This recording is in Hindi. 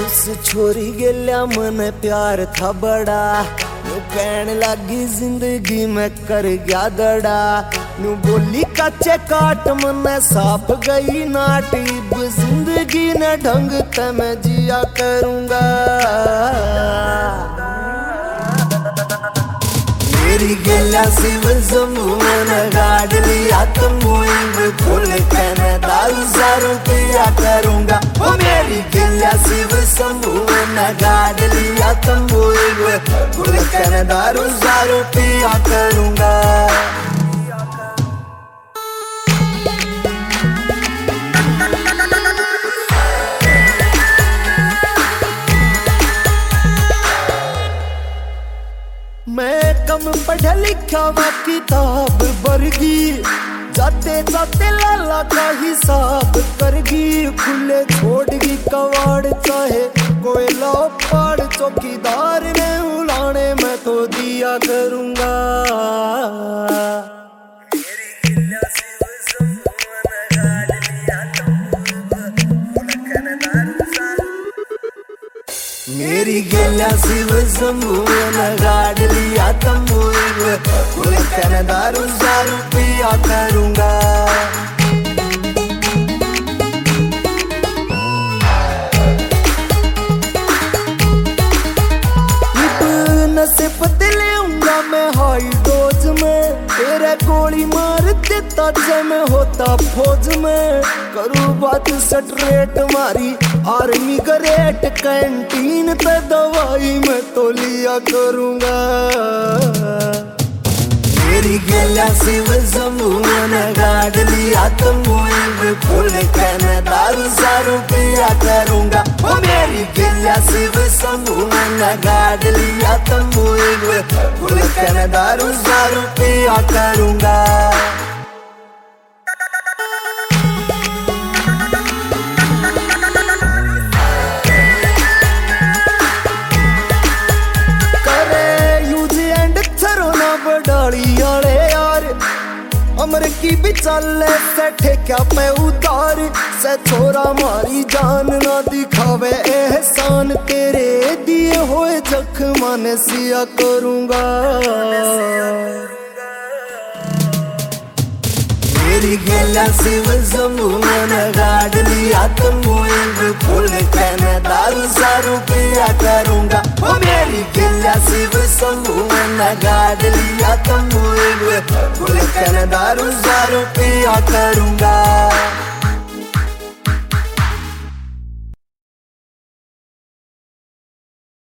उस छोरी गेल्या मन प्यार था बड़ा, न्यू कहने लगी जिंदगी में कर गया दड़ा। न्यू बोली कच्चे काट मन साफ गई नाटीब, जिंदगी ने ढंग ते मैं जिया करूंगा। मेरी गेल्या शिव समूह गाड़ लिया तुम फूल कहने दारू सारू पिया करूंगा। ओ मेरी गेल्या शिव समूह गाड़ लिया तुम फूल कहने दारू सारू पिया करूंगा। मैं कम पढ़ा लिखा वा किताब वर्गी, जाते जाते लाला का हिसाब करगी। खुले छोड़गी कवाड़ चाहे कोई लो पाड़, चौकीदार ने उलाने मैं तो दिया करूंगा। मेरी गेल्या शिव समूह गाड़ लिया तमूल, फूल कहने दारू सारू पिया करूंगा। नशे पते लेऊंगा मैं हाई डोज में, तेरे गोली मार देता जय मैं होता फौज में। करूँ बात स्ट्रेट मारी आर्मी ग्रेट, कैंटीन पे दवाई मैं तो लिया करूंगा। मेरी गेल्या शिव समूह गाड़ लिया तमूल, फूल कहने दारू सारू पिया करूंगा। ओ मेरी गेल्या शिव समूह गाड़ लिया तमूल, फूल कहने दारू सारू पिया करूंगा। अमर की भी चले से ठेका पे उतार, से छोरा मारी जान ना दिखावे एहसान, तेरे दिए हुए जख्मा ने सिया करूंगा। मेरी गेल्या शिव समूह गाड़ लिया तमूल, फूल कहने दारू सारू पिया करूंगा। ओ मेरी गेल्या शिव समूह गाड़ लिया तमूल, फूल कहने दारू सारू पिया करूंगा।